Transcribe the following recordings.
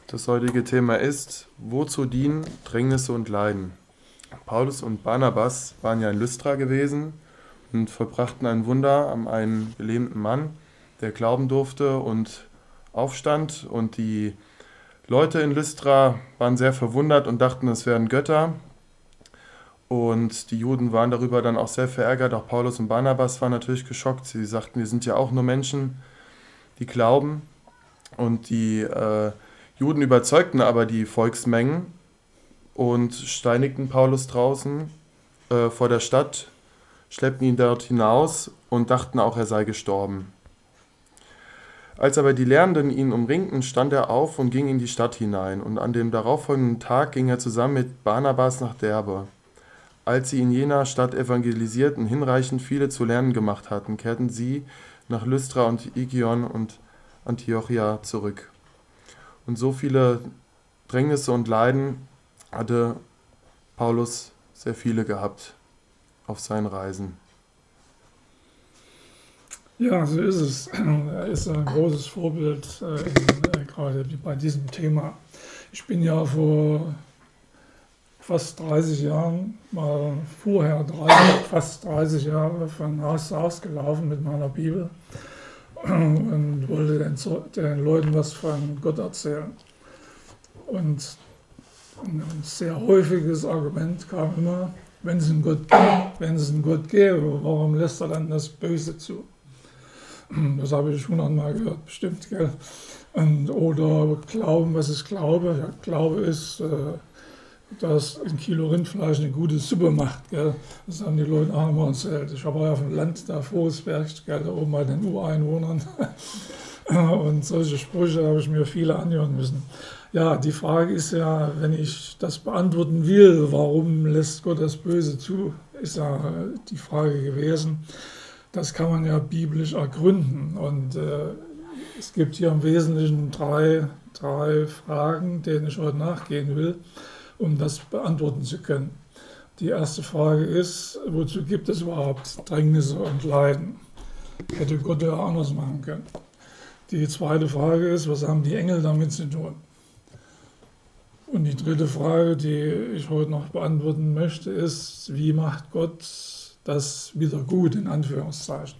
Das heutige Thema ist: Wozu dienen Drängnisse und Leiden? Paulus und Barnabas waren ja in Lystra gewesen und vollbrachten ein Wunder an einem gelähmten Mann, der glauben durfte und aufstand. Und die Leute in Lystra waren sehr verwundert und dachten, es wären Götter. Und die Juden waren darüber dann auch sehr verärgert. Auch Paulus und Barnabas waren natürlich geschockt. Sie sagten, wir sind ja auch nur Menschen, die glauben. Und die Juden überzeugten aber die Volksmengen und steinigten Paulus draußen vor der Stadt, schleppten ihn dort hinaus und dachten auch, er sei gestorben. Als aber die Lernenden ihn umringten, stand er auf und ging in die Stadt hinein. Und an dem darauffolgenden Tag ging er zusammen mit Barnabas nach Derbe. Als sie in jener Stadt evangelisierten, hinreichend viele zu lernen gemacht hatten, kehrten sie nach Lystra und Ikion und Antiochia zurück. Und so viele Drängnisse und Leiden hatte Paulus sehr viele gehabt auf seinen Reisen. Ja, so ist es. Er ist ein großes Vorbild, gerade bei diesem Thema. Ich bin ja vor fast 30 Jahren, fast 30 Jahre von Haus zu Haus gelaufen mit meiner Bibel und wollte den Leuten was von Gott erzählen. Und ein sehr häufiges Argument kam immer: wenn es einen Gott gäbe, warum lässt er dann das Böse zu? Das habe ich 100-mal gehört, bestimmt, gell? Oder Glauben, was ist Glaube? Ja, Glaube ist, dass ein Kilo Rindfleisch eine gute Suppe macht, gell? Das haben die Leute auch immer erzählt. Ich habe ja auf dem Land da Vogelsberg, gell, da oben bei den Ureinwohnern. Und solche Sprüche habe ich mir viele anhören müssen. Ja, die Frage ist ja, wenn ich das beantworten will, warum lässt Gott das Böse zu, ist ja die Frage gewesen. Das kann man ja biblisch ergründen. Und es gibt hier im Wesentlichen drei Fragen, denen ich heute nachgehen will, um das beantworten zu können. Die erste Frage ist: Wozu gibt es überhaupt Drängnisse und Leiden? Hätte Gott ja anders machen können. Die zweite Frage ist: Was haben die Engel damit zu tun? Und die dritte Frage, die ich heute noch beantworten möchte, ist: Wie macht Gott das wieder gut, in Anführungszeichen?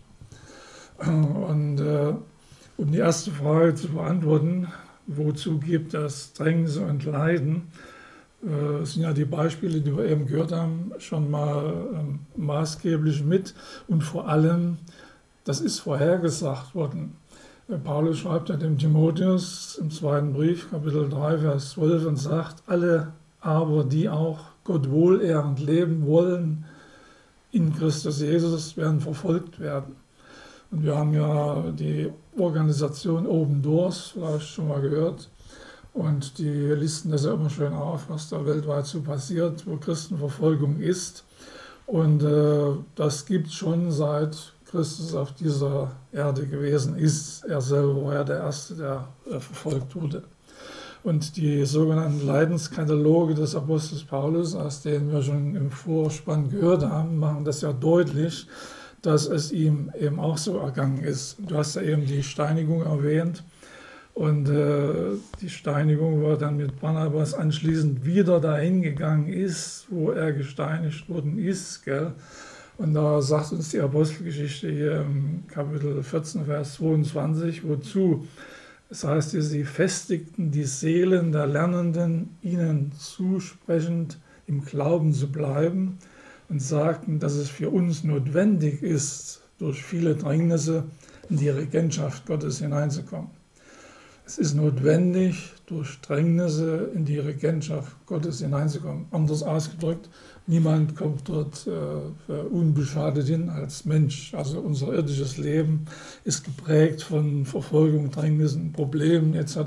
Und um die erste Frage zu beantworten, wozu gibt es Drängnisse und Leiden, sind ja die Beispiele, die wir eben gehört haben, schon mal maßgeblich mit. Und vor allem, das ist vorhergesagt worden. Paulus schreibt ja dem Timotheus im 2. Brief, Kapitel 3, Vers 12 und sagt: Alle aber, die auch Gott wohlehrend leben wollen in Christus Jesus, werden verfolgt werden. Und wir haben ja die Organisation Open Doors, vielleicht schon mal gehört, und die listen das ja immer schön auf, was da weltweit so passiert, wo Christenverfolgung ist. Und das gibt es schon seit Christus auf dieser Erde gewesen ist. Er selber war ja der Erste, der verfolgt wurde. Und die sogenannten Leidenskataloge des Apostels Paulus, aus denen wir schon im Vorspann gehört haben, machen das ja deutlich, dass es ihm eben auch so ergangen ist. Du hast ja eben die Steinigung erwähnt. Und die Steinigung, wo er dann mit Barnabas anschließend wieder dahin gegangen ist, wo er gesteinigt worden ist, gell? Und da sagt uns die Apostelgeschichte hier im Kapitel 14, Vers 22, wozu? Das heißt, sie festigten die Seelen der Lernenden, ihnen zusprechend im Glauben zu bleiben, und sagten, dass es für uns notwendig ist, durch viele Drängnisse in die Regentschaft Gottes hineinzukommen. Es ist notwendig, durch Drängnisse in die Regentschaft Gottes hineinzukommen. Anders ausgedrückt, niemand kommt dort unbeschadet hin als Mensch. Also unser irdisches Leben ist geprägt von Verfolgung, Drängnissen, Problemen etc.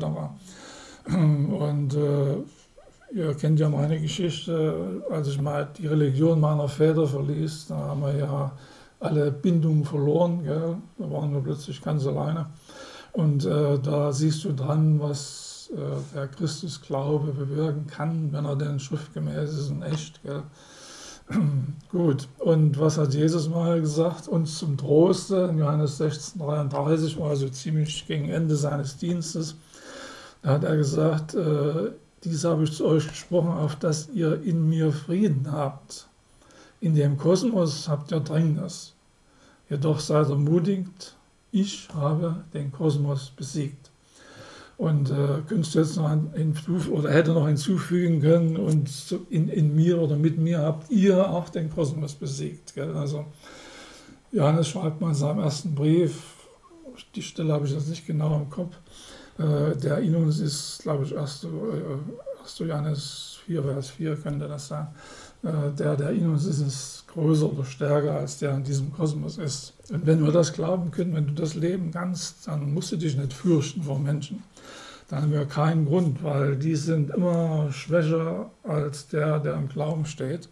Und ihr kennt ja meine Geschichte, als ich mal die Religion meiner Väter verließ, da haben wir ja alle Bindungen verloren, gell? Da waren wir plötzlich ganz alleine. Und da siehst du dran, was der Christusglaube bewirken kann, wenn er denn schriftgemäß ist und echt. Gell? Gut, und was hat Jesus mal gesagt? Uns zum Troste, in Johannes 16,33, war also ziemlich gegen Ende seines Dienstes. Da hat er gesagt, dies habe ich zu euch gesprochen, auf dass ihr in mir Frieden habt. In dem Kosmos habt ihr Drängnis. Jedoch seid ermutigt, ich habe den Kosmos besiegt. Und könntest du jetzt noch oder hätte noch hinzufügen können, und in mir oder mit mir habt ihr auch den Kosmos besiegt. Gell? Also Johannes schreibt mal in seinem ersten Brief, die Stelle habe ich jetzt nicht genau im Kopf, der in uns ist, glaube ich, 1. Johannes 4, Vers 4 könnte das sein. Der in uns ist größer oder stärker als der in diesem Kosmos ist. Und wenn wir das glauben können, wenn du das leben kannst, dann musst du dich nicht fürchten vor Menschen. Dann haben wir keinen Grund, weil die sind immer schwächer als der im Glauben steht.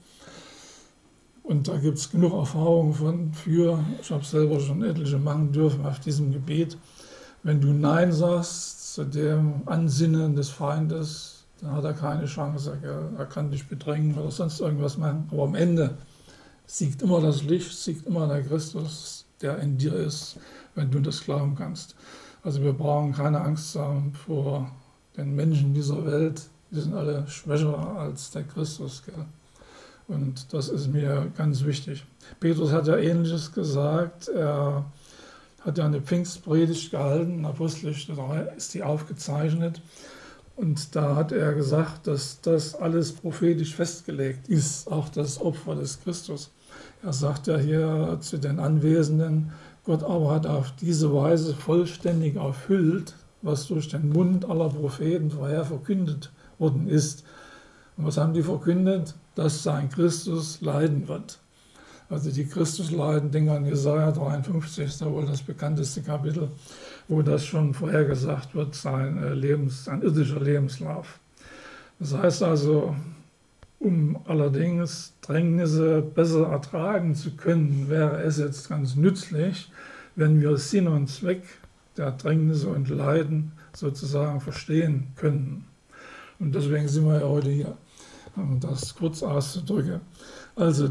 Und da gibt es genug Erfahrungen ich habe selber schon etliche machen dürfen auf diesem Gebiet. Wenn du Nein sagst zu dem Ansinnen des Feindes, dann hat er keine Chance. Gell? Er kann dich bedrängen oder sonst irgendwas machen. Aber am Ende siegt immer das Licht, siegt immer der Christus, der in dir ist, wenn du das glauben kannst. Also wir brauchen keine Angst haben vor den Menschen dieser Welt. Die sind alle schwächer als der Christus. Gell? Und das ist mir ganz wichtig. Petrus hat ja Ähnliches gesagt. Er hat ja eine Pfingstpredigt gehalten, Apostelgeschichte 3 ist die aufgezeichnet. Und da hat er gesagt, dass das alles prophetisch festgelegt ist, auch das Opfer des Christus. Er sagt ja hier zu den Anwesenden, Gott aber hat auf diese Weise vollständig erfüllt, was durch den Mund aller Propheten vorher verkündet worden ist. Und was haben die verkündet? Dass sein Christus leiden wird. Also die Christusleiden, denke an Jesaja 53, ist da wohl das bekannteste Kapitel, wo das schon vorhergesagt wird, sein irdischer Lebenslauf. Das heißt also, um allerdings Drängnisse besser ertragen zu können, wäre es jetzt ganz nützlich, wenn wir Sinn und Zweck der Drängnisse und Leiden sozusagen verstehen könnten. Und deswegen sind wir ja heute hier, um das kurz auszudrücken. Also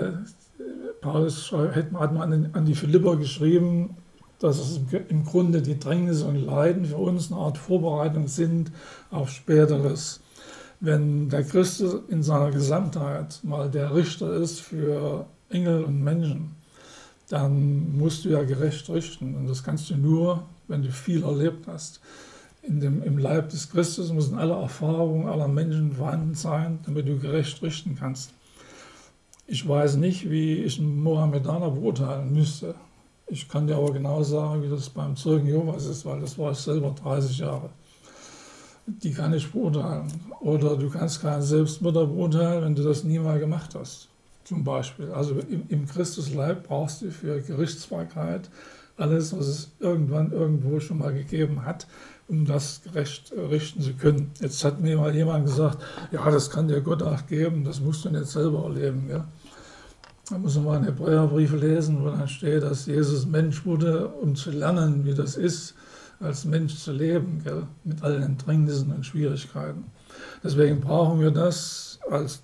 Paulus hat mal an die Philipper geschrieben, dass es im Grunde die Drängnisse und Leiden für uns eine Art Vorbereitung sind auf Späteres. Wenn der Christus in seiner Gesamtheit mal der Richter ist für Engel und Menschen, dann musst du ja gerecht richten. Und das kannst du nur, wenn du viel erlebt hast. Im Leib des Christus müssen alle Erfahrungen aller Menschen vorhanden sein, damit du gerecht richten kannst. Ich weiß nicht, wie ich einen Mohammedaner beurteilen müsste. Ich kann dir aber genau sagen, wie das beim Zeugen Jehovas ist, weil das war ich selber 30 Jahre. Die kann ich beurteilen. Oder du kannst keinen Selbstmörder beurteilen, wenn du das nie mal gemacht hast. Zum Beispiel. Also im Christusleib brauchst du für Gerichtsbarkeit alles, was es irgendwann irgendwo schon mal gegeben hat, um das gerecht richten zu können. Jetzt hat mir mal jemand gesagt, ja, das kann dir Gott auch geben, das musst du nicht selber erleben. Ja? Da muss man mal einen Hebräerbrief lesen, wo dann steht, dass Jesus Mensch wurde, um zu lernen, wie das ist, als Mensch zu leben, gell? Mit allen Drängnissen und Schwierigkeiten. Deswegen brauchen wir das als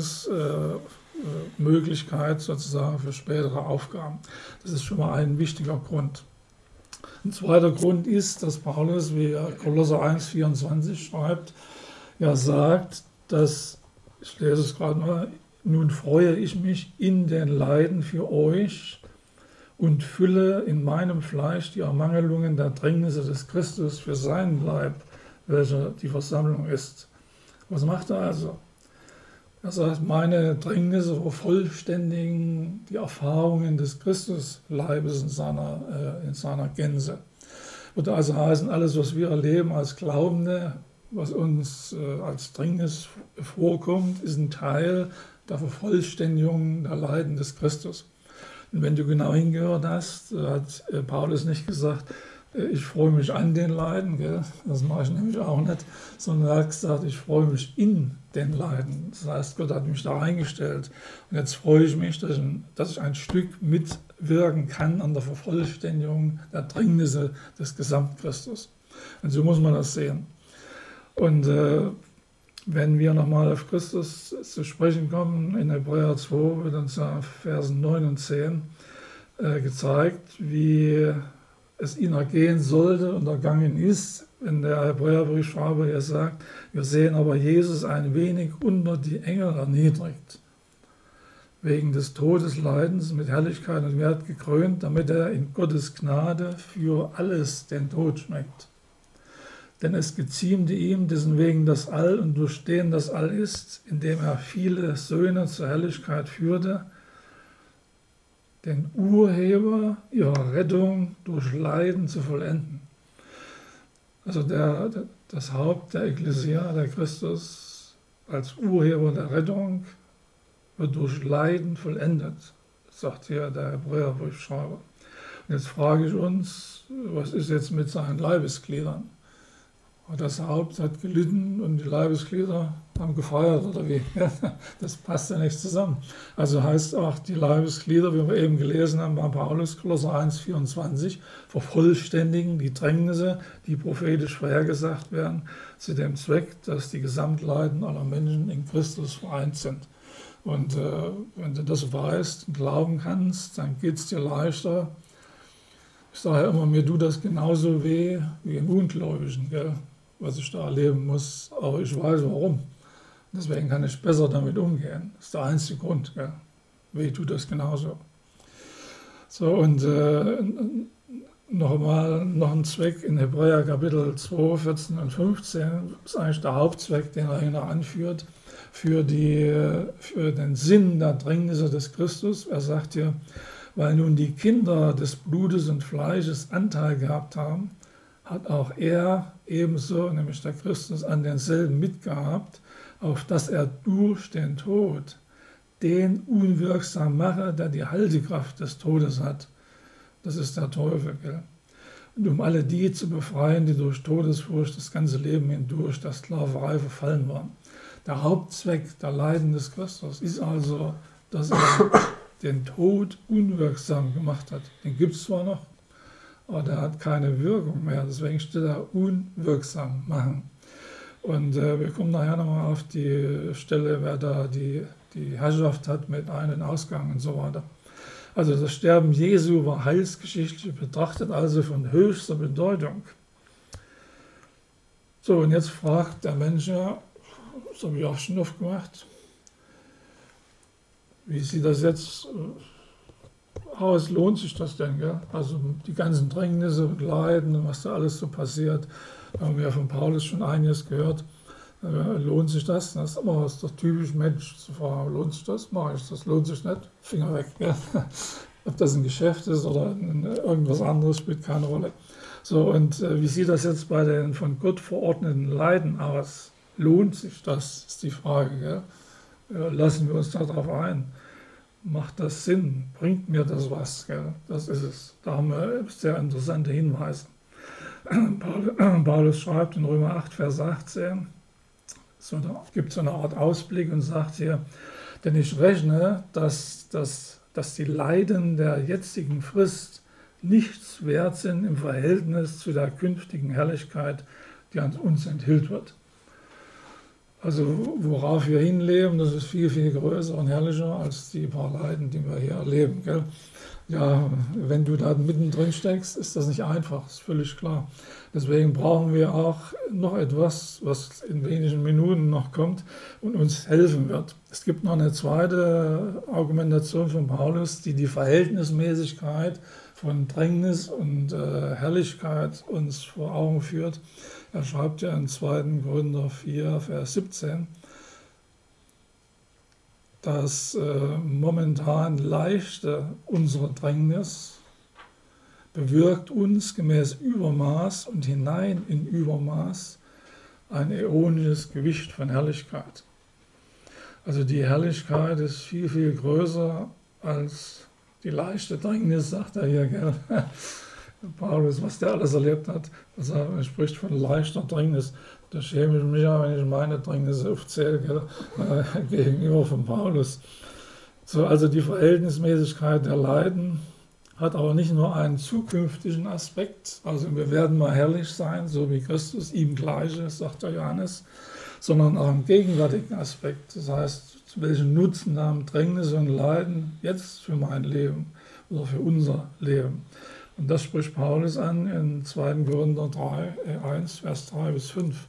Trainingsmöglichkeit sozusagen für spätere Aufgaben. Das ist schon mal ein wichtiger Grund. Ein zweiter Grund ist, dass Paulus, wie Kolosser 1,24 schreibt, ja sagt, dass, ich lese es gerade mal, nun freue ich mich in den Leiden für euch und fülle in meinem Fleisch die Ermangelungen der Drängnisse des Christus für seinen Leib, welcher die Versammlung ist. Was macht er also? Er sagt, meine Drängnisse vervollständigen die Erfahrungen des Christusleibes in seiner Gänze. Würde also heißen, alles, was wir erleben als Glaubende, was uns als Drängnis vorkommt, ist ein Teil der Vervollständigung der Leiden des Christus. Und wenn du genau hingehört hast, hat Paulus nicht gesagt, ich freue mich an den Leiden, gell? Das mache ich nämlich auch nicht, sondern er hat gesagt, ich freue mich in den Leiden. Das heißt, Gott hat mich da eingestellt. Und jetzt freue ich mich, dass ich ein Stück mitwirken kann an der Vervollständigung der Drängnisse des Gesamtchristus. Und so muss man das sehen. Und wenn wir nochmal auf Christus zu sprechen kommen, in Hebräer 2 wird uns ja Versen 9 und 10 gezeigt, wie es ihn ergehen sollte und ergangen ist, wenn der Hebräerbriefschreiber hier sagt, wir sehen aber Jesus ein wenig unter die Engel erniedrigt, wegen des Todesleidens mit Herrlichkeit und Wert gekrönt, damit er in Gottes Gnade für alles den Tod schmeckt. Denn es geziemte ihm, dessen wegen das All und durch den das All ist, indem er viele Söhne zur Herrlichkeit führte, den Urheber ihrer Rettung durch Leiden zu vollenden. Also das Haupt der Ekklesia, der Christus, als Urheber der Rettung, wird durch Leiden vollendet, sagt hier der Hebräerbriefschreiber. Und jetzt frage ich uns, was ist jetzt mit seinen Leibesgliedern? Das Haupt hat gelitten und die Leibesglieder haben gefeiert, oder wie? Das passt ja nicht zusammen. Also heißt auch, die Leibesglieder, wie wir eben gelesen haben bei Paulus, Kolosser 1,24, vervollständigen die Drängnisse, die prophetisch vorhergesagt werden, zu dem Zweck, dass die Gesamtleiden aller Menschen in Christus vereint sind. Und wenn du das weißt und glauben kannst, dann geht es dir leichter. Ich sage ja immer, mir tut das genauso weh wie im Ungläubigen, gell? Was ich da erleben muss, aber ich weiß warum. Deswegen kann ich besser damit umgehen. Das ist der einzige Grund. Gell? Weh tut das genauso. So, und noch ein Zweck in Hebräer Kapitel 2, 14 und 15, ist eigentlich der Hauptzweck, den er hier noch anführt, für den Sinn der Drängnisse des Christus. Er sagt hier, weil nun die Kinder des Blutes und Fleisches Anteil gehabt haben, hat auch er ebenso, nämlich der Christus, an denselben mitgehabt, auf dass er durch den Tod den unwirksam mache, der die Haltekraft des Todes hat. Das ist der Teufel. Gell? Und um alle die zu befreien, die durch Todesfurcht das ganze Leben hindurch der Sklaverei verfallen waren. Der Hauptzweck der Leiden des Christus ist also, dass er den Tod unwirksam gemacht hat. Den gibt es zwar noch, aber der hat keine Wirkung mehr, deswegen steht er unwirksam machen. Und wir kommen nachher nochmal auf die Stelle, wer da die Herrschaft hat mit Ein- und Ausgang und so weiter. Also das Sterben Jesu war heilsgeschichtlich betrachtet, also von höchster Bedeutung. So, und jetzt fragt der Mensch ja, das habe ich auch schon oft gemacht, wie sieht das jetzt aus, lohnt sich das denn? Gell? Also die ganzen Drängnisse und Leiden und was da alles so passiert, haben wir ja von Paulus schon einiges gehört. Lohnt sich das? Das ist doch typisch Mensch zu fragen, lohnt sich das? Mache ich das? Lohnt sich nicht? Finger weg. Gell? Ob das ein Geschäft ist oder irgendwas anderes, spielt keine Rolle. So, und wie sieht das jetzt bei den von Gott verordneten Leiden aus? Lohnt sich das, ist die Frage. Gell? Lassen wir uns darauf ein. Macht das Sinn? Bringt mir das was? Gell? Das ist es. Da haben wir sehr interessante Hinweise. Paulus schreibt in Römer 8, Vers 18, gibt so eine Art Ausblick und sagt hier, denn ich rechne, dass die Leiden der jetzigen Frist nichts wert sind im Verhältnis zu der künftigen Herrlichkeit, die an uns enthüllt wird. Also worauf wir hinleben, das ist viel, viel größer und herrlicher als die paar Leiden, die wir hier erleben. Gell? Ja, wenn du da mittendrin steckst, ist das nicht einfach, ist völlig klar. Deswegen brauchen wir auch noch etwas, was in wenigen Minuten noch kommt und uns helfen wird. Es gibt noch eine zweite Argumentation von Paulus, die die Verhältnismäßigkeit von Drängnis und Herrlichkeit uns vor Augen führt. Er schreibt ja in 2. Korinther 4, Vers 17, dass momentan leichte unsere Drängnis bewirkt uns gemäß Übermaß und hinein in Übermaß ein äonisches Gewicht von Herrlichkeit. Also die Herrlichkeit ist viel, viel größer als die leichte Drängnis, sagt er hier, gell? Paulus, was der alles erlebt hat, also er spricht von leichter Drängnis. Da schäme ich mich ja, wenn ich meine Drängnisse aufzähle, gegenüber von Paulus. So, also die Verhältnismäßigkeit der Leiden hat aber nicht nur einen zukünftigen Aspekt, also wir werden mal herrlich sein, so wie Christus ihm gleich ist, sagt der Johannes, sondern auch einen gegenwärtigen Aspekt. Das heißt, welchen Nutzen haben Drängnisse und Leiden jetzt für mein Leben oder für unser Leben? Und das spricht Paulus an in 2. Korinther 1, Vers 3 bis 5.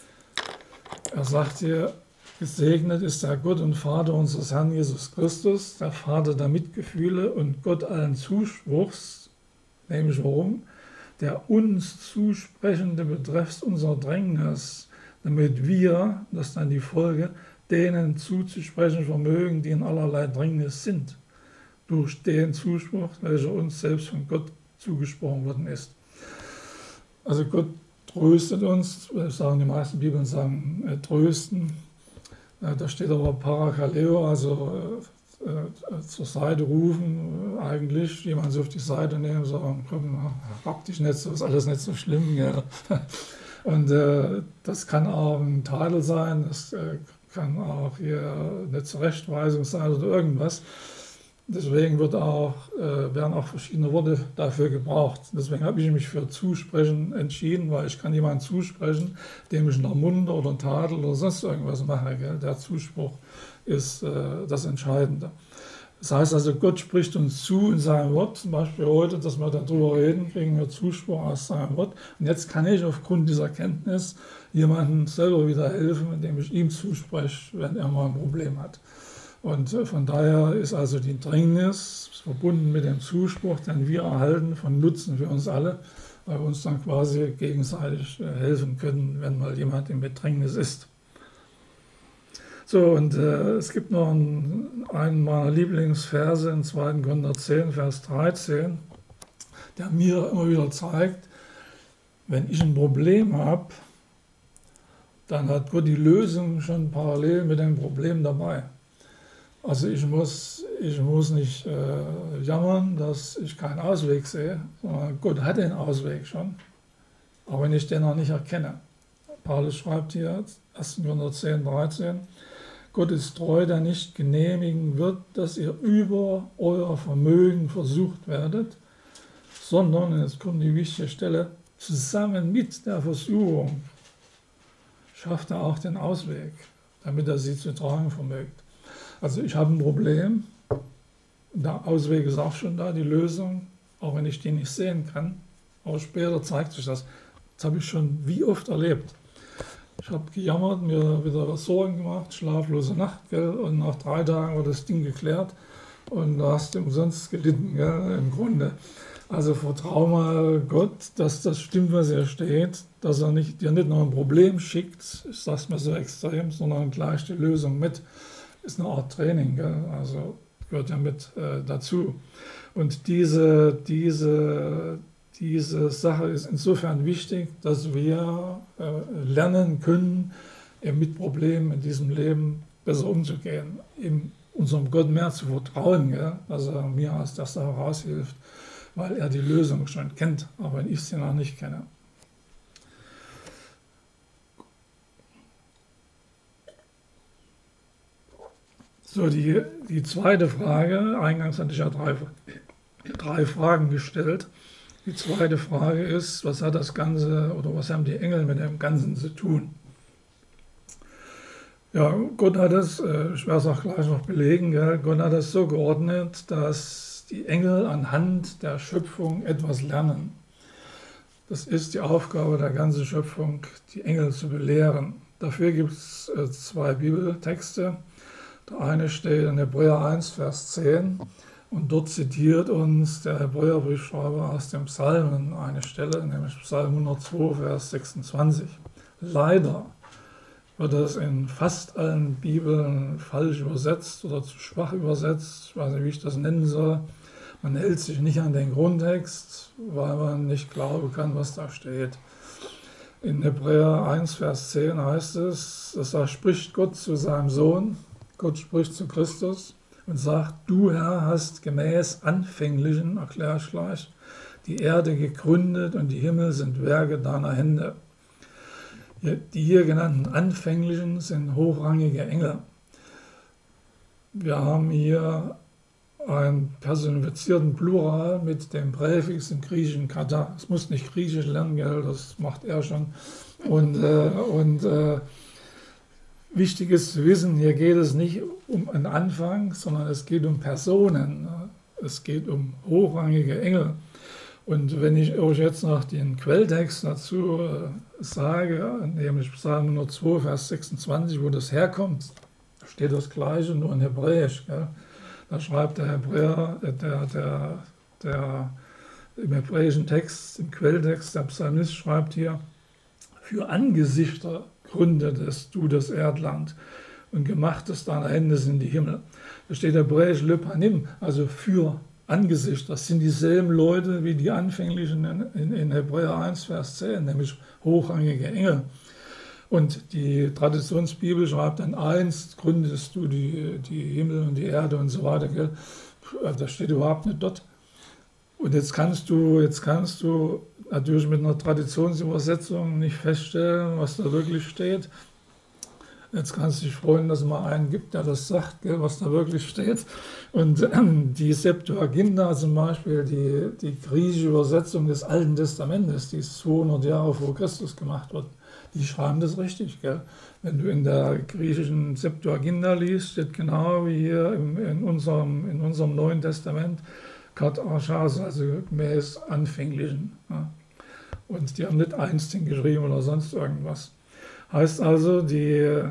Er sagt hier, gesegnet ist der Gott und Vater unseres Herrn Jesus Christus, der Vater der Mitgefühle und Gott allen Zuspruchs, nämlich warum? Der uns Zusprechende betreffs unserer Drängnis, damit wir, das ist dann die Folge, denen zuzusprechen vermögen, die in allerlei Drängnis sind, durch den Zuspruch, welcher uns selbst von Gott zugesprochen worden ist. Also Gott tröstet uns, sagen die meisten Bibeln sagen trösten, da steht aber Parakaleo, also zur Seite rufen, eigentlich jemand so auf die Seite nehmen, sagen, komm, hab dich nicht so, ist alles nicht so schlimm. Ja. Und das kann auch ein Tadel sein, das kann auch hier eine Zurechtweisung sein oder irgendwas. Deswegen werden auch verschiedene Worte dafür gebraucht. Deswegen habe ich mich für Zusprechen entschieden, weil ich kann jemandem zusprechen, dem ich einen Munter oder einen Tadel oder sonst irgendwas mache. Gell? Der Zuspruch ist das Entscheidende. Das heißt also, Gott spricht uns zu in seinem Wort, zum Beispiel heute, dass wir darüber reden, kriegen wir Zuspruch aus seinem Wort. Und jetzt kann ich aufgrund dieser Kenntnis jemandem selber wieder helfen, indem ich ihm zuspreche, wenn er mal ein Problem hat. Und von daher ist also die Drängnis verbunden mit dem Zuspruch, den wir erhalten, von Nutzen für uns alle, weil wir uns dann quasi gegenseitig helfen können, wenn mal jemand im Bedrängnis ist. So, und es gibt noch einen meiner Lieblingsverse in 2. Korinther 10, Vers 13, der mir immer wieder zeigt, wenn ich ein Problem habe, dann hat Gott die Lösung schon parallel mit dem Problem dabei. Also ich muss nicht jammern, dass ich keinen Ausweg sehe, sondern Gott hat den Ausweg schon, auch wenn ich den noch nicht erkenne. Paulus schreibt hier, 1. Korinther 10, 13, Gott ist treu, der nicht genehmigen wird, dass ihr über euer Vermögen versucht werdet, sondern, und jetzt kommt die wichtige Stelle, zusammen mit der Versuchung schafft er auch den Ausweg, damit er sie zu tragen vermögt. Also ich habe ein Problem, der Ausweg ist auch schon da, die Lösung, auch wenn ich die nicht sehen kann, aber später zeigt sich das. Das habe ich schon wie oft erlebt. Ich habe gejammert, mir wieder Sorgen gemacht, schlaflose Nacht, gell? Und nach 3 Tagen war das Ding geklärt und da hast du umsonst gelitten, gell? Im Grunde. Also vertrau mal Gott, dass das stimmt, was hier steht, dass er dir nicht noch ein Problem schickt, ich sage es mir so extrem, sondern gleich die Lösung mit. Ist eine Art Training, gell? Also gehört ja mit dazu. Und diese Sache ist insofern wichtig, dass wir lernen können, mit Problemen in diesem Leben besser umzugehen, unserem Gott mehr zu vertrauen, gell? Dass er mir aus der Sache raushilft, weil er die Lösung schon kennt, aber wenn ich sie noch nicht kenne. So, die zweite Frage, eingangs hatte ich ja drei Fragen gestellt. Die zweite Frage ist, was hat das Ganze oder was haben die Engel mit dem Ganzen zu tun? Ja, Gott hat es, ich werde es auch gleich noch belegen, gell? Gott hat es so geordnet, dass die Engel anhand der Schöpfung etwas lernen. Das ist die Aufgabe der ganzen Schöpfung, die Engel zu belehren. Dafür gibt es 2 Bibeltexte. Der eine steht in Hebräer 1, Vers 10 und dort zitiert uns der Hebräerbriefschreiber aus dem Psalmen eine Stelle, nämlich Psalm 102, Vers 26. Leider wird das in fast allen Bibeln falsch übersetzt oder zu schwach übersetzt. Ich weiß nicht, wie ich das nennen soll. Man hält sich nicht an den Grundtext, weil man nicht glauben kann, was da steht. In Hebräer 1, Vers 10 heißt es, da spricht Gott zu seinem Sohn, Gott spricht zu Christus und sagt, du Herr hast gemäß Anfänglichen, erkläre ich gleich, die Erde gegründet und die Himmel sind Werke deiner Hände. Die hier genannten Anfänglichen sind hochrangige Engel. Wir haben hier einen personifizierten Plural mit dem Präfix im griechischen Kata. Es muss nicht griechisch lernen, gell? Das macht er schon. Und wichtig ist zu wissen, hier geht es nicht um einen Anfang, sondern es geht um Personen. Es geht um hochrangige Engel. Und wenn ich euch jetzt noch den Quelltext dazu sage, nämlich Psalm 102, Vers 26, wo das herkommt, da steht das Gleiche, nur in Hebräisch. Gell? Da schreibt der Hebräer, der im hebräischen Text, im Quelltext, der Psalmist schreibt hier, für Angesichter gründetest du das Erdland und gemachtest deine Hände sind die Himmel. Da steht hebräisch Lepanim, also für Angesicht. Das sind dieselben Leute wie die anfänglichen in Hebräer 1, Vers 10, nämlich hochrangige Engel. Und die Traditionsbibel schreibt dann, einst gründest du die Himmel und die Erde und so weiter. Gell? Das steht überhaupt nicht dort. Und jetzt kannst du natürlich mit einer Traditionsübersetzung nicht feststellen, was da wirklich steht. Jetzt kannst du dich freuen, dass es mal einen gibt, der das sagt, gell, was da wirklich steht. Und die Septuaginta zum Beispiel, die griechische Übersetzung des Alten Testamentes, die 200 Jahre vor Christus gemacht wird, die schreiben das richtig. Gell. Wenn du in der griechischen Septuaginta liest, steht genau wie hier in unserem Neuen Testament, Kat Archas, also gemäß Anfänglichen. Ja. Und die haben nicht einst hingeschrieben oder sonst irgendwas. Heißt also, die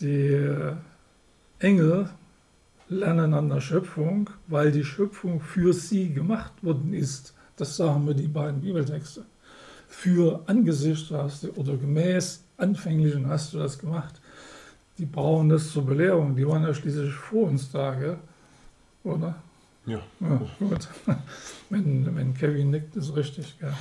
Engel lernen an der Schöpfung, weil die Schöpfung für sie gemacht worden ist. Das sagen mir die beiden Bibeltexte. Für Angesicht hast du, oder gemäß Anfänglichen hast du das gemacht. Die brauchen das zur Belehrung. Die waren ja schließlich vor uns da, gell? Oder? Ja. Ja, gut. Wenn Kevin nickt, ist richtig. Gell?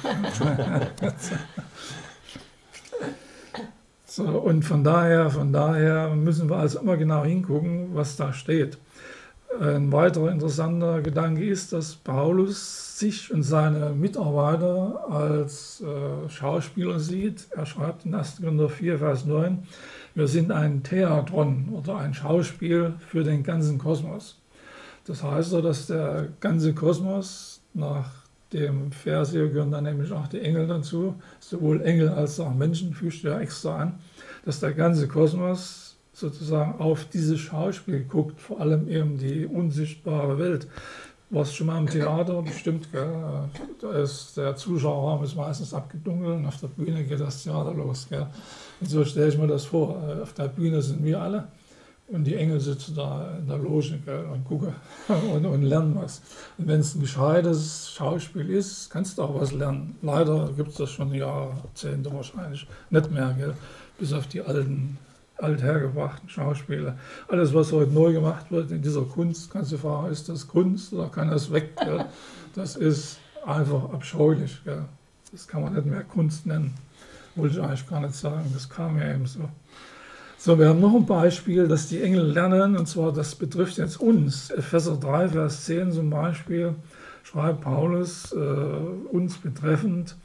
So, und von daher müssen wir also immer genau hingucken, was da steht. Ein weiterer interessanter Gedanke ist, dass Paulus sich und seine Mitarbeiter als Schauspieler sieht. Er schreibt in 1. Korinther 4, Vers 9, wir sind ein Theatron oder ein Schauspiel für den ganzen Kosmos. Das heißt so, dass der ganze Kosmos, nach dem Vers hier gehören dann nämlich auch die Engel dazu, sowohl Engel als auch Menschen, fügt er extra an, dass der ganze Kosmos sozusagen auf dieses Schauspiel guckt, vor allem eben die unsichtbare Welt. Was schon mal im Theater bestimmt, gell? Da ist der Zuschauerraum ist meistens abgedunkelt und auf der Bühne geht das Theater los. Gell? Und so stelle ich mir das vor. Auf der Bühne sind wir alle. Und die Engel sitzen da in der Loge, gell, und gucken und lernen was. Und wenn es ein gescheites Schauspiel ist, kannst du auch was lernen. Leider gibt es das schon Jahrzehnte wahrscheinlich nicht mehr, gell, bis auf die althergebrachten Schauspiele. Alles, was heute neu gemacht wird in dieser Kunst, kannst du fragen, ist das Kunst oder kann das weg? Gell? Das ist einfach abscheulich. Gell? Das kann man nicht mehr Kunst nennen. Wollte ich eigentlich gar nicht sagen, das kam ja eben so. So, wir haben noch ein Beispiel, dass die Engel lernen, und zwar, das betrifft jetzt uns. Epheser 3, Vers 10 zum Beispiel, schreibt Paulus uns betreffend,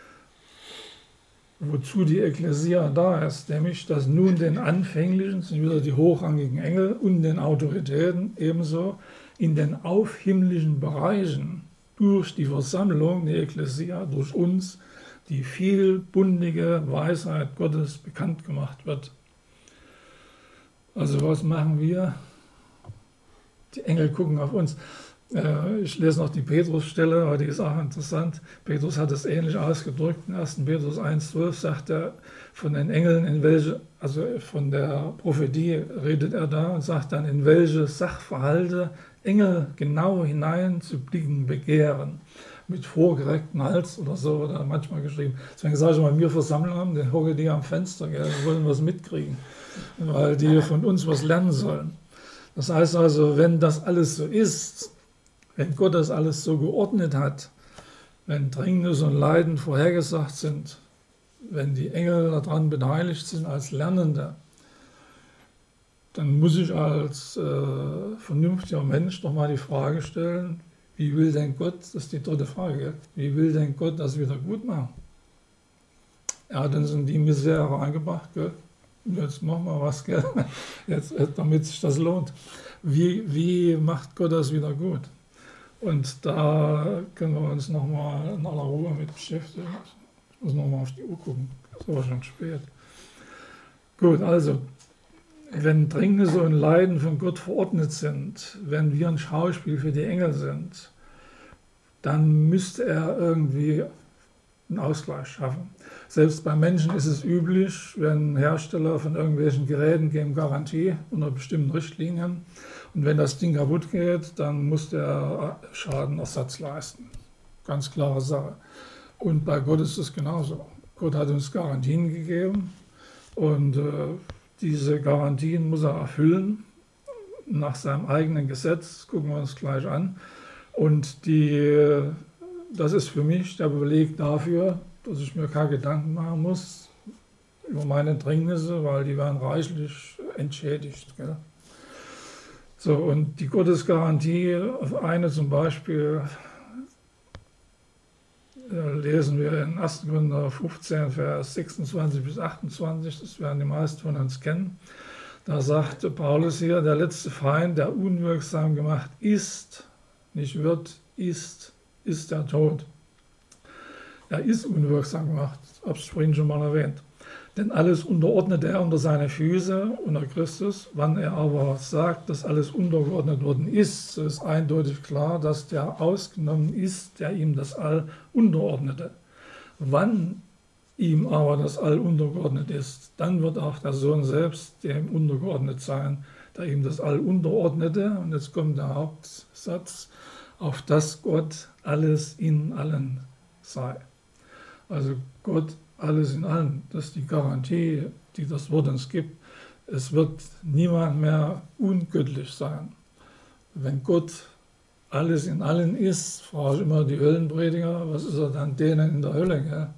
wozu die Ekklesia da ist, nämlich, dass nun den Anfänglichen, sind wieder die hochrangigen Engel und den Autoritäten ebenso, in den aufhimmlischen Bereichen durch die Versammlung der Ekklesia, durch uns, die vielbundige Weisheit Gottes bekannt gemacht wird. Also was machen wir? Die Engel gucken auf uns. Ich lese noch die Petrus-Stelle, weil die ist auch interessant. Petrus hat es ähnlich ausgedrückt. In 1. Petrus 1,12 sagt er von den Engeln, also von der Prophetie redet er da und sagt dann, in welche Sachverhalte Engel genau hineinzublicken begehren. Mit vorgerecktem Hals oder so, oder manchmal geschrieben. Deswegen sage ich mal, wir versammeln haben, den hocken die am Fenster, gell, wir wollen was mitkriegen, weil die von uns was lernen sollen. Das heißt also, wenn das alles so ist, wenn Gott das alles so geordnet hat, wenn Drängnis und Leiden vorhergesagt sind, wenn die Engel daran beteiligt sind als Lernende, dann muss ich als vernünftiger Mensch doch mal die Frage stellen, wie will denn Gott, das ist die dritte Frage, wie will denn Gott das wieder gut machen? Er hat uns in die Misere reingebracht, gell? Jetzt machen wir was, gell? Jetzt, damit sich das lohnt. Wie macht Gott das wieder gut? Und da können wir uns nochmal in aller Ruhe mit beschäftigen. Ich muss nochmal auf die Uhr gucken, ist aber schon spät. Gut, also, wenn Dringnisse und Leiden von Gott verordnet sind, wenn wir ein Schauspiel für die Engel sind, dann müsste er irgendwie einen Ausgleich schaffen. Selbst bei Menschen ist es üblich, wenn Hersteller von irgendwelchen Geräten geben Garantie unter bestimmten Richtlinien. Und wenn das Ding kaputt geht, dann muss der Schadenersatz leisten. Ganz klare Sache. Und bei Gott ist es genauso. Gott hat uns Garantien gegeben und diese Garantien muss er erfüllen nach seinem eigenen Gesetz. Gucken wir uns gleich an. Und das ist für mich der Beleg dafür, dass ich mir keine Gedanken machen muss über meine Dringnisse, weil die werden reichlich entschädigt. Gell? So, und die Gottesgarantie, eine zum Beispiel, lesen wir in 1. Korinther 15, Vers 26 bis 28, das werden die meisten von uns kennen. Da sagt Paulus hier, der letzte Feind, der unwirksam gemacht ist, nicht wird, ist der Tod. Er ist unwirksam gemacht, habe ich vorhin schon mal erwähnt. Denn alles unterordnet er unter seine Füße, unter Christus. Wann er aber sagt, dass alles untergeordnet worden ist, so ist eindeutig klar, dass der ausgenommen ist, der ihm das All unterordnete. Wann ihm aber das All untergeordnet ist, dann wird auch der Sohn selbst dem untergeordnet sein, der ihm das All unterordnete. Und jetzt kommt der Hauptsatz, auf dass Gott alles in allen sei. Also Gott alles in allem, das ist die Garantie, die das Wort uns gibt. Es wird niemand mehr ungöttlich sein. Wenn Gott alles in allen ist, frage ich immer die Höllenprediger, was ist er dann denen in der Hölle? Gell?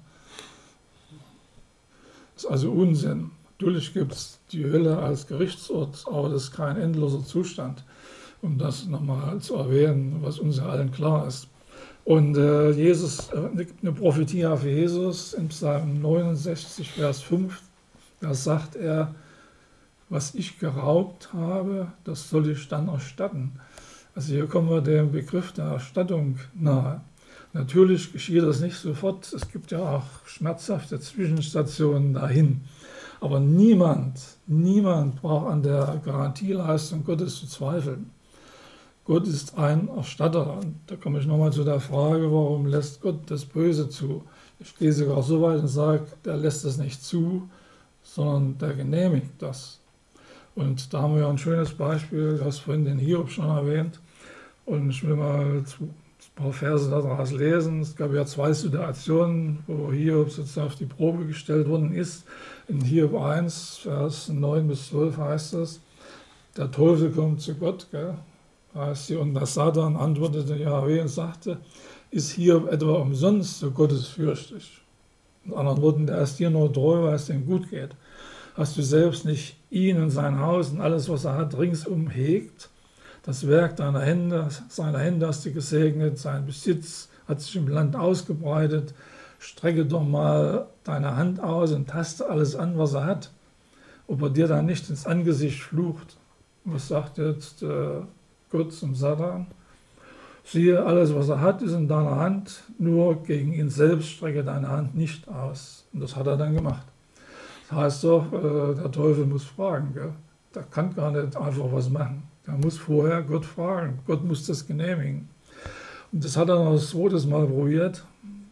Das ist also Unsinn. Natürlich gibt es die Hölle als Gerichtsort, aber das ist kein endloser Zustand, um das nochmal zu erwähnen, was uns ja allen klar ist. Und Jesus gibt eine Prophetie auf Jesus in Psalm 69, Vers 5. Da sagt er, was ich geraubt habe, das soll ich dann erstatten. Also hier kommen wir dem Begriff der Erstattung nahe. Natürlich geschieht das nicht sofort. Es gibt ja auch schmerzhafte Zwischenstationen dahin. Aber niemand braucht an der Garantieleistung Gottes zu zweifeln. Gott ist ein Erstatter. Und da komme ich nochmal zu der Frage, warum lässt Gott das Böse zu? Ich gehe sogar so weit und sage, der lässt das nicht zu, sondern der genehmigt das. Und da haben wir ja ein schönes Beispiel, du hast vorhin den Hiob schon erwähnt. Und ich will mal ein paar Verse daraus lesen. Es gab ja 2 Situationen, wo Hiob sozusagen auf die Probe gestellt worden ist. In Hiob 1, Vers 9 bis 12 heißt es, der Teufel kommt zu Gott, gell? Heißt hier, und der Satan antwortete Jahwe und sagte, ist Hiob etwa umsonst so gottesfürchtig? Mit anderen Worten, der ist dir nur treu, weil es ihm gut geht. Hast du selbst nicht ihn und sein Haus und alles, was er hat, ringsum hegt? Das Werk deiner Hände, seiner Hände hast du gesegnet, sein Besitz hat sich im Land ausgebreitet. Strecke doch mal deine Hand aus und taste alles an, was er hat, ob er dir dann nicht ins Angesicht flucht. Was sagt jetzt Gott zum Satan? Siehe, alles, was er hat, ist in deiner Hand, nur gegen ihn selbst strecke deine Hand nicht aus. Und das hat er dann gemacht. Das heißt doch, der Teufel muss fragen. Gell? Der kann gar nicht einfach was machen. Der muss vorher Gott fragen. Gott muss das genehmigen. Und das hat er noch das 2. Mal probiert.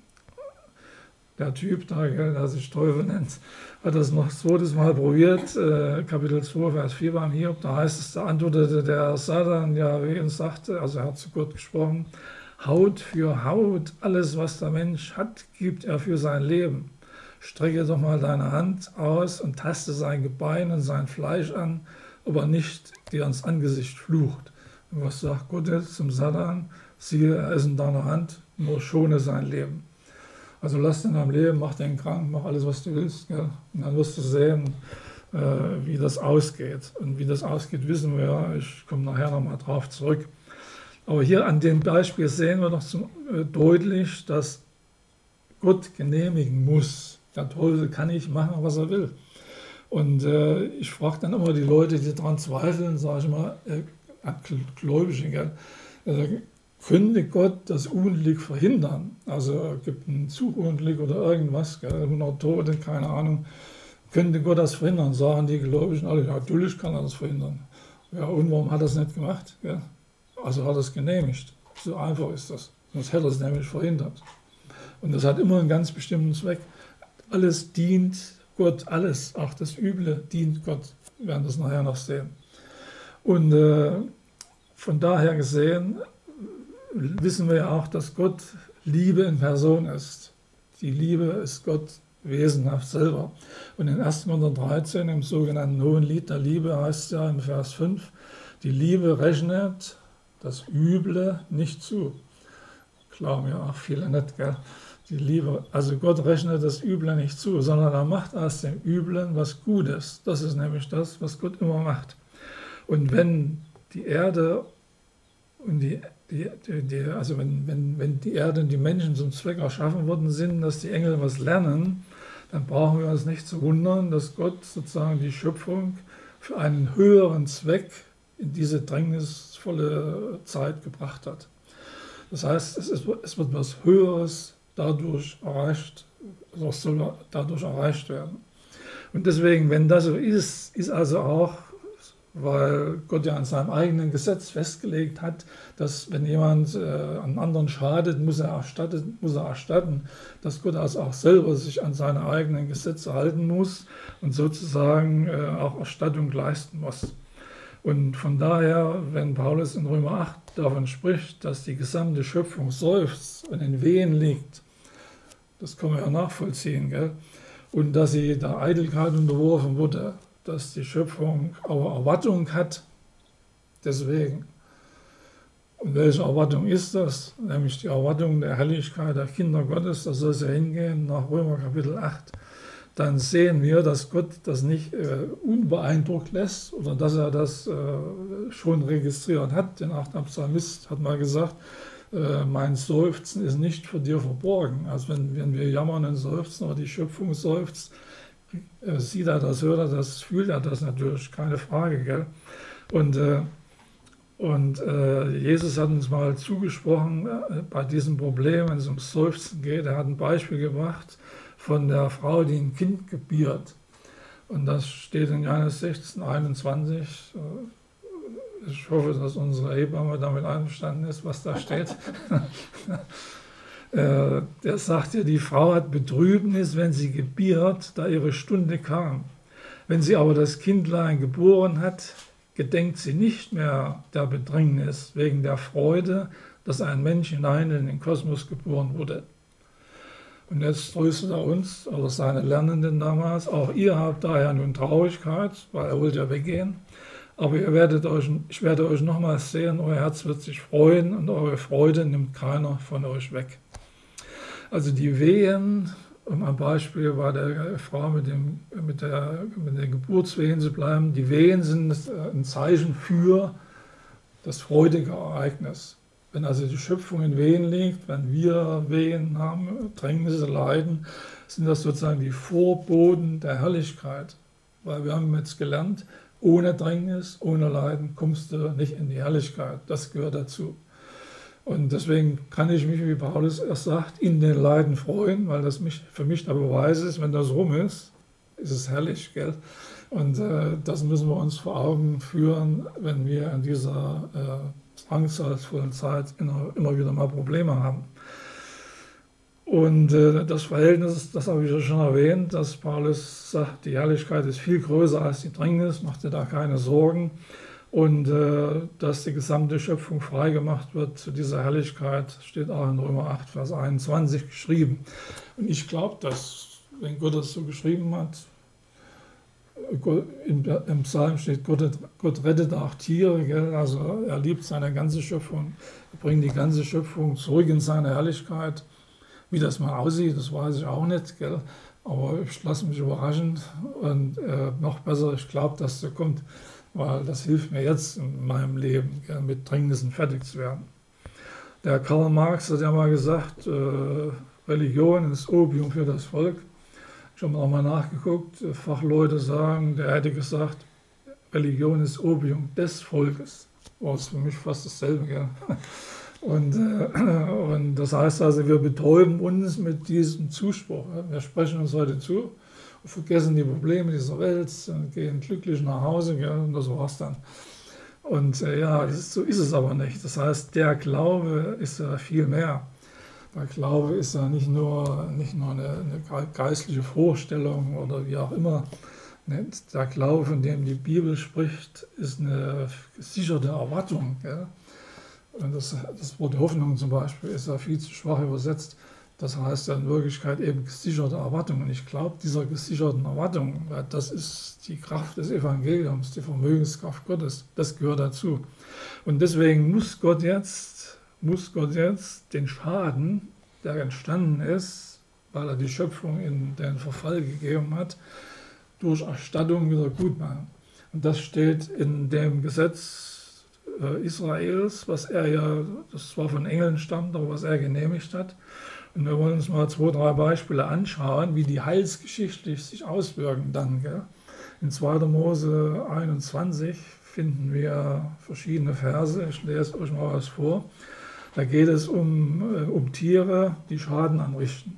Der Typ da, der sich Teufel nennt, hat das noch das 2. Mal probiert. Kapitel 2, Vers 4 beim Hiob. Da heißt es, da antwortete der Satan Jahwe und sagte, also er hat zu Gott gesprochen, Haut für Haut, alles was der Mensch hat, gibt er für sein Leben. Strecke doch mal deine Hand aus und taste sein Gebein und sein Fleisch an, ob er nicht dir ans Angesicht flucht. Und was sagt Gott jetzt zum Satan? Siehe, er ist in deiner Hand, nur schone sein Leben. Also lass den am Leben, mach den krank, mach alles, was du willst. Gell? Und dann wirst du sehen, wie das ausgeht. Und wie das ausgeht, wissen wir ja. Ich komme nachher nochmal drauf zurück. Aber hier an dem Beispiel sehen wir noch deutlich, dass Gott genehmigen muss. Der Teufel kann nicht machen, was er will. Und ich frage dann immer die Leute, die daran zweifeln, sage ich mal, Gläubige, gell? Könnte Gott das Unglück verhindern? Also gibt ein Zugunglück oder irgendwas, gell? 100 Tote, keine Ahnung. Könnte Gott das verhindern? Sagen die Gläubigen alle, ja, natürlich kann er das verhindern. Ja, und warum hat er es nicht gemacht? Gell? Also hat er es genehmigt. So einfach ist das. Sonst hätte er es nämlich verhindert. Und das hat immer einen ganz bestimmten Zweck. Alles dient Gott, alles, auch das Üble dient Gott. Wir werden das nachher noch sehen. Und von daher gesehen wissen wir ja auch, dass Gott Liebe in Person ist. Die Liebe ist Gott wesenhaft selber. Und in 1. Korinther 13, im sogenannten Hohen Lied der Liebe, heißt ja in Vers 5, die Liebe rechnet das Üble nicht zu. Glauben ja auch viele nicht, gell? Die Liebe, also Gott rechnet das Üble nicht zu, sondern er macht aus dem Üblen was Gutes. Das ist nämlich das, was Gott immer macht. Und wenn die Erde und wenn die Erde und die Menschen zum Zweck erschaffen worden sind, dass die Engel was lernen, dann brauchen wir uns nicht zu wundern, dass Gott sozusagen die Schöpfung für einen höheren Zweck in diese drängnisvolle Zeit gebracht hat. Das heißt, es wird was Höheres dadurch erreicht, also soll dadurch erreicht werden. Und deswegen, wenn das so ist, ist also auch, weil Gott ja an seinem eigenen Gesetz festgelegt hat, dass wenn jemand einen anderen schadet, muss er erstatten, dass Gott also auch selber sich an seine eigenen Gesetze halten muss und sozusagen auch Erstattung leisten muss. Und von daher, wenn Paulus in Römer 8 davon spricht, dass die gesamte Schöpfung seufzt und in Wehen liegt, das kann man ja nachvollziehen, gell? Und dass sie der Eitelkeit unterworfen wurde, dass die Schöpfung aber Erwartung hat, deswegen. Und welche Erwartung ist das? Nämlich die Erwartung der Herrlichkeit der Kinder Gottes, da soll es ja hingehen nach Römer Kapitel 8. Dann sehen wir, dass Gott das nicht unbeeindruckt lässt oder dass er das schon registriert hat. Denn auch der Psalmist hat mal gesagt, mein Seufzen ist nicht vor dir verborgen. Also wenn wir jammern und seufzen oder die Schöpfung seufzt, sieht er das, hört er das, fühlt er das natürlich, keine Frage. Gell? Und Jesus hat uns mal zugesprochen bei diesem Problem, wenn es ums Seufzen geht. Er hat ein Beispiel gebracht von der Frau, die ein Kind gebiert. Und das steht in Johannes 16, 21. Ich hoffe, dass unsere Hebamme damit einverstanden ist, was da steht. Der sagt ja, die Frau hat Betrübnis, wenn sie gebiert, da ihre Stunde kam. Wenn sie aber das Kindlein geboren hat, gedenkt sie nicht mehr der Bedrängnis wegen der Freude, dass ein Mensch hinein in den Kosmos geboren wurde. Und jetzt tröstet er uns, oder seine Lernenden damals, auch ihr habt daher nun Traurigkeit, weil er wollte ja weggehen. Aber ich werde euch nochmals sehen, euer Herz wird sich freuen und eure Freude nimmt keiner von euch weg. Also die Wehen, um ein Beispiel bei der Frau mit den Geburtswehen zu bleiben, die Wehen sind ein Zeichen für das freudige Ereignis. Wenn also die Schöpfung in Wehen liegt, wenn wir Wehen haben, Drängnisse leiden, sind das sozusagen die Vorboten der Herrlichkeit. Weil wir haben jetzt gelernt, ohne Drängnis, ohne Leiden kommst du nicht in die Herrlichkeit. Das gehört dazu. Und deswegen kann ich mich, wie Paulus erst sagt, in den Leiden freuen, weil das für mich der Beweis ist, wenn das rum ist, ist es herrlich, gell? Und das müssen wir uns vor Augen führen, wenn wir in dieser drangsalsvollen Zeit immer wieder mal Probleme haben. Und das Verhältnis, das habe ich ja schon erwähnt, dass Paulus sagt, die Herrlichkeit ist viel größer als die Drängnis, macht dir da keine Sorgen. Und dass die gesamte Schöpfung freigemacht wird zu dieser Herrlichkeit, steht auch in Römer 8, Vers 21 geschrieben. Und ich glaube, dass, wenn Gott das so geschrieben hat, im Psalm steht, Gott rettet auch Tiere, gell? Also er liebt seine ganze Schöpfung, er bringt die ganze Schöpfung zurück in seine Herrlichkeit. Wie das mal aussieht, das weiß ich auch nicht, gell? Aber ich lasse mich überraschen und noch besser, ich glaube, dass das kommt, weil das hilft mir jetzt in meinem Leben, gell, mit Drängnissen fertig zu werden. Der Karl Marx hat ja mal gesagt, Religion ist Opium für das Volk. Ich habe nochmal nachgeguckt, Fachleute sagen, der hätte gesagt, Religion ist Opium des Volkes. War es für mich fast dasselbe, gell? Und das heißt also, wir betäuben uns mit diesem Zuspruch. Wir sprechen uns heute zu, vergessen die Probleme dieser Welt, gehen glücklich nach Hause, gell, und das war's dann. Und ja, so ist es aber nicht. Das heißt, der Glaube ist ja viel mehr. Der Glaube ist ja nicht nur eine geistliche Vorstellung oder wie auch immer. Der Glaube, von dem die Bibel spricht, ist eine gesicherte Erwartung. Gell? Und das Wort Hoffnung zum Beispiel ist ja viel zu schwach übersetzt. Das heißt ja in Wirklichkeit eben gesicherte Erwartung. Und ich glaube, dieser gesicherten Erwartung, das ist die Kraft des Evangeliums, die Vermögenskraft Gottes, das gehört dazu. Und deswegen muss Gott jetzt den Schaden, der entstanden ist, weil er die Schöpfung in den Verfall gegeben hat, durch Erstattung wieder gut machen. Und das steht in dem Gesetz Israels, was er ja, das zwar von Engeln stammt, aber was er genehmigt hat. Und wir wollen uns mal 2, 3 Beispiele anschauen, wie die heilsgeschichtlich sich auswirken dann. Gell? In 2. Mose 21 finden wir verschiedene Verse, ich lese euch mal was vor. Da geht es um Tiere, die Schaden anrichten.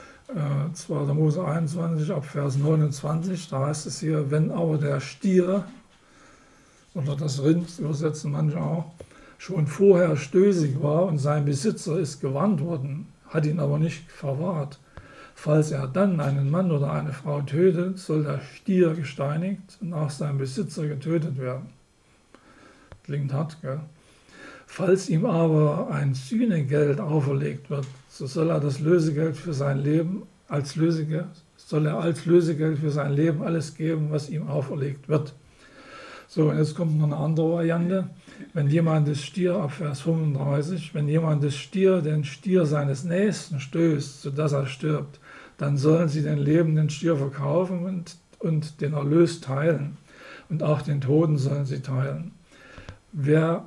2. Mose 21 ab Vers 29, da heißt es hier, wenn aber der Stier oder das Rind, übersetzen manche auch, schon vorher stößig war und sein Besitzer ist gewarnt worden, hat ihn aber nicht verwahrt. Falls er dann einen Mann oder eine Frau tötet, soll der Stier gesteinigt und auch sein Besitzer getötet werden. Klingt hart, gell? Falls ihm aber ein Sühnegeld auferlegt wird, so soll er das Lösegeld für sein Leben als Lösegeld für sein Leben alles geben, was ihm auferlegt wird. So, und jetzt kommt noch eine andere Variante. Wenn jemand des Stier, ab Vers 35, wenn jemand des Stier den Stier seines Nächsten stößt, sodass er stirbt, dann sollen sie den lebenden Stier verkaufen und den Erlös teilen. Und auch den Toten sollen sie teilen. War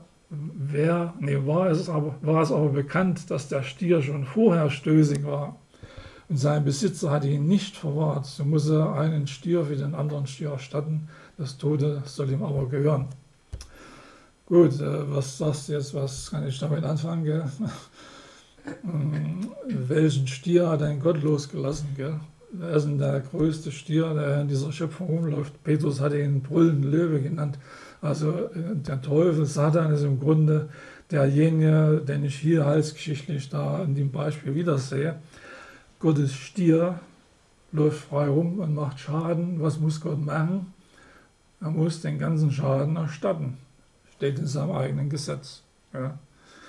es aber bekannt, dass der Stier schon vorher stößig war und sein Besitzer hatte ihn nicht verwahrt, so muss er einen Stier für den anderen Stier erstatten, das Tote soll ihm aber gehören. Gut, was sagst du jetzt, was kann ich damit anfangen? Gell? Welchen Stier hat ein Gott losgelassen? Gell? Wer ist denn der größte Stier, der in dieser Schöpfung rumläuft? Petrus hat ihn brüllenden Löwe genannt. Also der Teufel, Satan, ist im Grunde derjenige, den ich hier heilsgeschichtlich da in dem Beispiel wiedersehe. Gottes Stier läuft frei rum und macht Schaden. Was muss Gott machen? Er muss den ganzen Schaden erstatten. Steht in seinem eigenen Gesetz. Ja.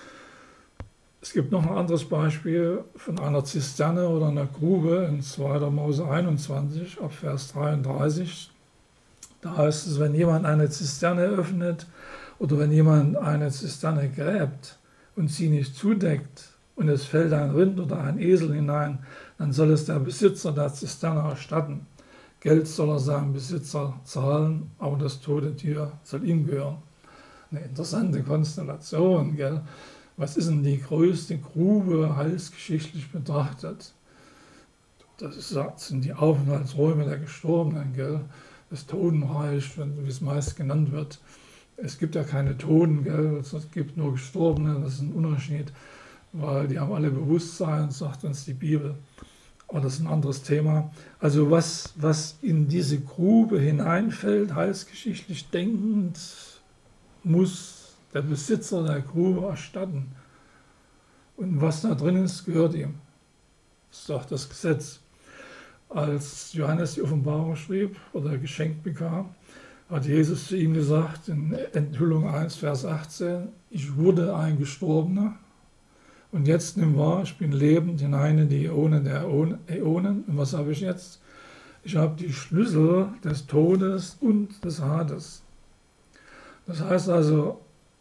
Es gibt noch ein anderes Beispiel von einer Zisterne oder einer Grube in 2. Mose 21, ab Vers 33. Da heißt es, wenn jemand eine Zisterne öffnet oder wenn jemand eine Zisterne gräbt und sie nicht zudeckt und es fällt ein Rind oder ein Esel hinein, dann soll es der Besitzer der Zisterne erstatten. Geld soll er seinem Besitzer zahlen, aber das tote Tier soll ihm gehören. Eine interessante Konstellation, gell? Was ist denn die größte Grube heilsgeschichtlich betrachtet? Das sind die Aufenthaltsräume der Gestorbenen, gell? Das Totenreich, wie es meist genannt wird. Es gibt ja keine Toten, gell? Es gibt nur Gestorbene, das ist ein Unterschied, weil die haben alle Bewusstsein, sagt uns die Bibel. Aber das ist ein anderes Thema. Also was in diese Grube hineinfällt, heilsgeschichtlich denkend, muss der Besitzer der Grube erstatten. Und was da drin ist, gehört ihm. Das sagt das Gesetz. Als Johannes die Offenbarung schrieb oder geschenkt bekam, hat Jesus zu ihm gesagt, in Enthüllung 1, Vers 18, ich wurde ein Gestorbener und jetzt nimm wahr, ich bin lebend hinein in die Äonen der Äonen. Und was habe ich jetzt? Ich habe die Schlüssel des Todes und des Hades. Das heißt also,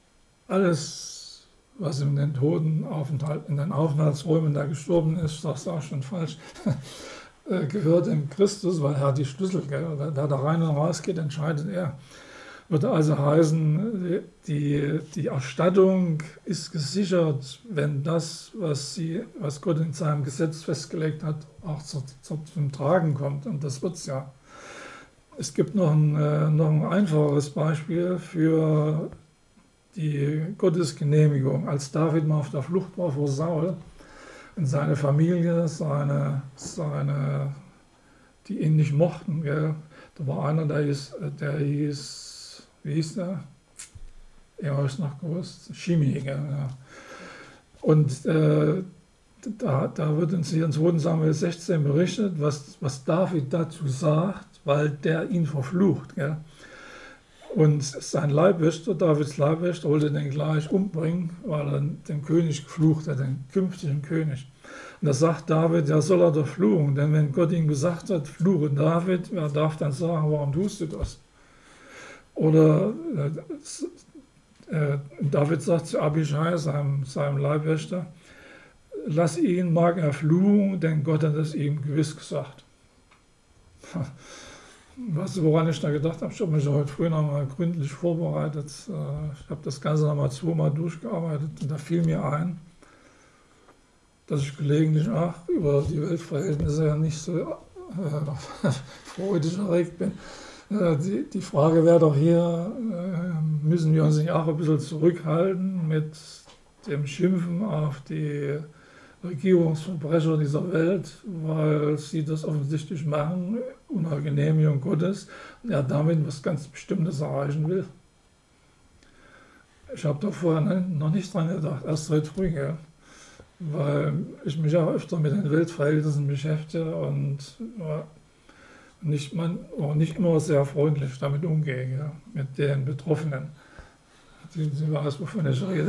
alles, was in den Totenaufenthalt, in den Aufenthaltsräumen der Gestorbenen ist, das ist auch schon falsch, gehört dem Christus, weil er hat die Schlüssel, gell? Wer da rein und raus geht, entscheidet er. Würde also heißen, die Erstattung ist gesichert, wenn das, was Gott in seinem Gesetz festgelegt hat, auch zum Tragen kommt. Und das wird es ja. Es gibt noch ein einfacheres Beispiel für die Gottesgenehmigung. Als David mal auf der Flucht war vor Saul und seine Familie, die ihn nicht mochten, gell? Da war einer, der hieß, wie hieß der? Ja, habe ich noch gewusst. Chemie, gell, ja. Und da wird uns hier in 2. Samuel 16 berichtet, was David dazu sagt, weil der ihn verflucht. Gell? Und sein Leibwächter, Davids Leibwächter, wollte den gleich umbringen, weil er den König geflucht hat, den künftigen König. Und da sagt David, ja, soll er doch fluchen, denn wenn Gott ihm gesagt hat, fluche David, wer darf dann sagen, warum tust du das? Oder David sagt zu Abishai, seinem Leibwächter, lass ihn, mag er fluchen, denn Gott hat es ihm gewiss gesagt. Weißt du, woran ich da gedacht habe? Ich habe mich heute früh nochmal gründlich vorbereitet. Ich habe das Ganze nochmal 2-mal durchgearbeitet und da fiel mir ein, dass ich gelegentlich auch über die Weltverhältnisse ja nicht so freudig erregt bin. Die Frage wäre doch hier, müssen wir uns nicht auch ein bisschen zurückhalten mit dem Schimpfen auf die Regierungsverbrecher dieser Welt, weil sie das offensichtlich machen, unter Genehmigung Gottes, und er damit was ganz Bestimmtes erreichen will. Ich habe da vorher noch nicht dran gedacht, erst heute früh, ja, weil ich mich auch öfter mit den Weltverhältnissen beschäftige und nicht immer sehr freundlich damit umgehe, ja, mit den Betroffenen. Sie weiß, wovon ich rede.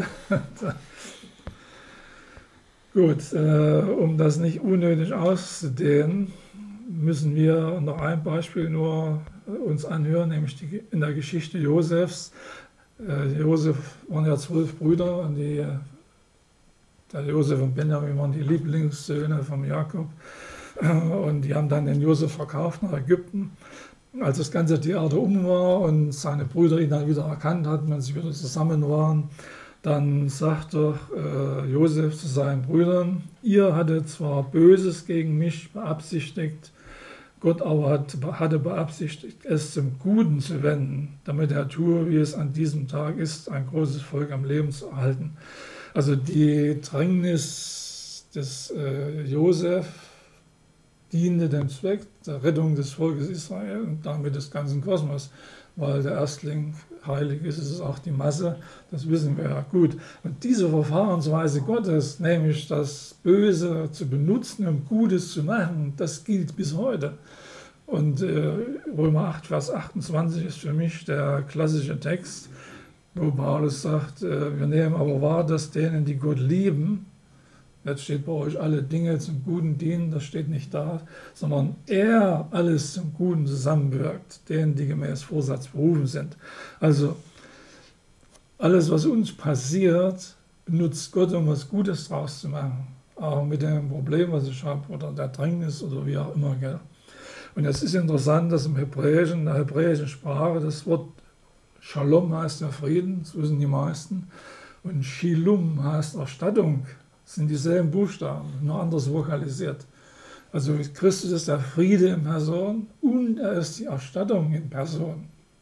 Gut, um das nicht unnötig auszudehnen, müssen wir noch ein Beispiel nur uns anhören, nämlich in der Geschichte Josefs. Josef waren ja 12 Brüder und der Josef und Benjamin waren die Lieblingssöhne von Jakob. Und die haben dann den Josef verkauft nach Ägypten. Als das ganze Theater war und seine Brüder ihn dann wieder erkannt hatten, wenn sie wieder zusammen waren, dann sagt doch Josef zu seinen Brüdern, ihr hattet zwar Böses gegen mich beabsichtigt, Gott aber hatte beabsichtigt, es zum Guten zu wenden, damit er tue, wie es an diesem Tag ist, ein großes Volk am Leben zu erhalten. Also die Drängnis des Josef diente dem Zweck der Rettung des Volkes Israel und damit des ganzen Kosmos, weil der Erstling heilig ist, ist es auch die Masse, das wissen wir ja gut. Und diese Verfahrensweise Gottes, nämlich das Böse zu benutzen, um Gutes zu machen, das gilt bis heute. Und Römer 8, Vers 28 ist für mich der klassische Text, wo Paulus sagt, wir nehmen aber wahr, dass denen, die Gott lieben, jetzt steht bei euch alle Dinge zum Guten dienen, das steht nicht da, sondern er alles zum Guten zusammenwirkt, denen, die gemäß Vorsatz berufen sind. Also alles, was uns passiert, nutzt Gott, um was Gutes draus zu machen. Auch mit dem Problem, was ich habe, oder der Drängnis oder wie auch immer. Gell? Und es ist interessant, dass in der hebräischen Sprache das Wort Shalom heißt ja Frieden, das wissen die meisten, und Shilum heißt Erstattung. Das sind dieselben Buchstaben, nur anders vokalisiert. Also Christus ist der Friede in Person und er ist die Erstattung in Person.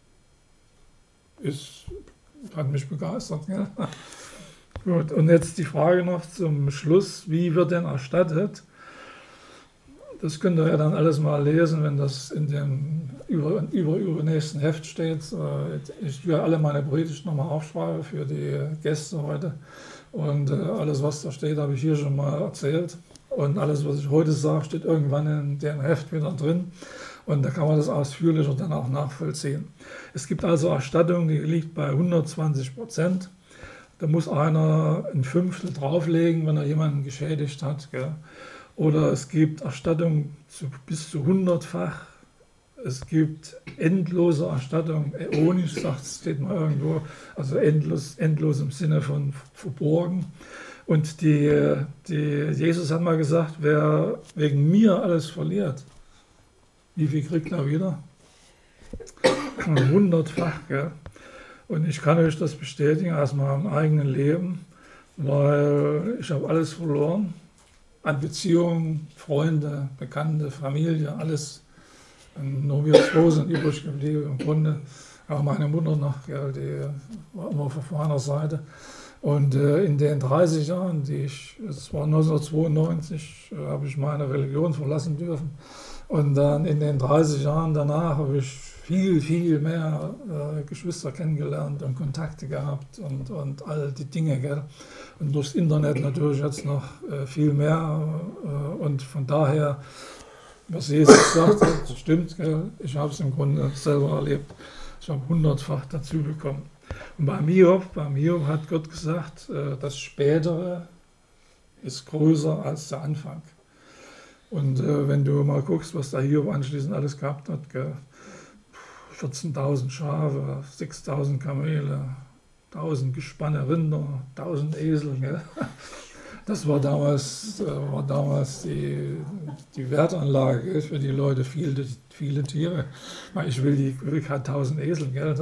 Hat mich begeistert. Ja? Gut, und jetzt die Frage noch zum Schluss, wie wird denn erstattet? Das könnt ihr ja dann alles mal lesen, wenn das in dem übernächsten Heft steht. Ich werde alle meine Predigten nochmal aufschreiben für die Gäste heute. Und alles, was da steht, habe ich hier schon mal erzählt. Und alles, was ich heute sage, steht irgendwann in dem Heft wieder drin. Und da kann man das ausführlicher dann auch nachvollziehen. Es gibt also Erstattung, die liegt bei 120%. Da muss einer ein Fünftel drauflegen, wenn er jemanden geschädigt hat. Gell? Oder es gibt Erstattung bis zu 100-fach. Es gibt endlose Erstattung, äonisch, steht mal irgendwo, also endlos im Sinne von verborgen. Und Jesus hat mal gesagt, wer wegen mir alles verliert, wie viel kriegt er wieder? 100-fach. Gell? Und ich kann euch das bestätigen aus meinem eigenen Leben, weil ich habe alles verloren. An Beziehungen, Freunde, Bekannte, Familie, alles. Und nur wir zwei sind übrig geblieben. Im Grunde auch meine Mutter noch, ja, die war immer auf meiner Seite. Und in den 30 Jahren, es war 1992, habe ich meine Religion verlassen dürfen. Und dann in den 30 Jahren danach habe ich viel, viel mehr Geschwister kennengelernt und Kontakte gehabt und all die Dinge, gell? Und durchs Internet natürlich jetzt noch viel mehr. Und von daher, was Jesus sagt, das stimmt, gell? Ich habe es im Grunde selber erlebt. Ich habe 100-fach dazu bekommen. Und beim Hiob hat Gott gesagt, das Spätere ist größer als der Anfang. Und wenn du mal guckst, was der Hiob anschließend alles gehabt hat, 14.000 Schafe, 6.000 Kamele, 1.000 Gespanne Rinder, 1.000 Esel. Gell? Das war damals die Wertanlage für die Leute, viele Tiere. Ich will keine 1.000 Esel, gell?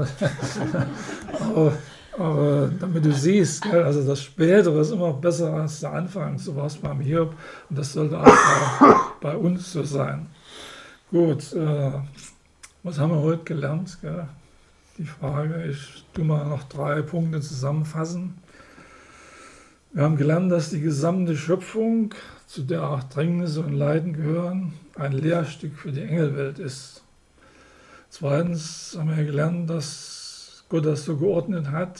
aber damit du siehst, gell? Also das Spätere ist immer besser als der Anfang. So war es beim Hiob und das sollte auch bei uns so sein. Gut, was haben wir heute gelernt? Gell? Die Frage, ich tue mal noch 3 Punkte zusammenfassen. Wir haben gelernt, dass die gesamte Schöpfung, zu der auch Drängnisse und Leiden gehören, ein Lehrstück für die Engelwelt ist. Zweitens haben wir gelernt, dass Gott das so geordnet hat,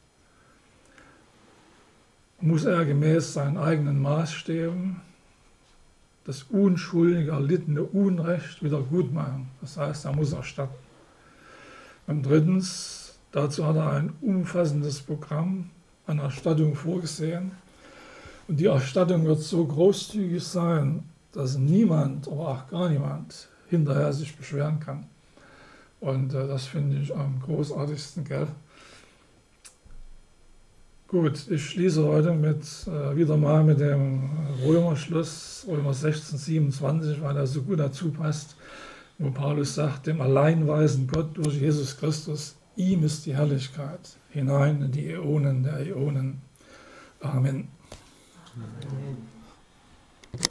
muss er gemäß seinen eigenen Maßstäben das unschuldig erlittene Unrecht wieder gut machen. Das heißt, er muss erstatten. Und drittens, dazu hat er ein umfassendes Programm an Erstattung vorgesehen. Und die Erstattung wird so großzügig sein, dass niemand, aber auch gar niemand, hinterher sich beschweren kann. Und das finde ich am großartigsten, gell? Gut, ich schließe heute wieder mal mit dem Römerschluss, Römer 16, 27, weil er so gut dazu passt, wo Paulus sagt, dem alleinweisen Gott durch Jesus Christus, ihm ist die Herrlichkeit hinein in die Äonen der Äonen. Amen. Amen.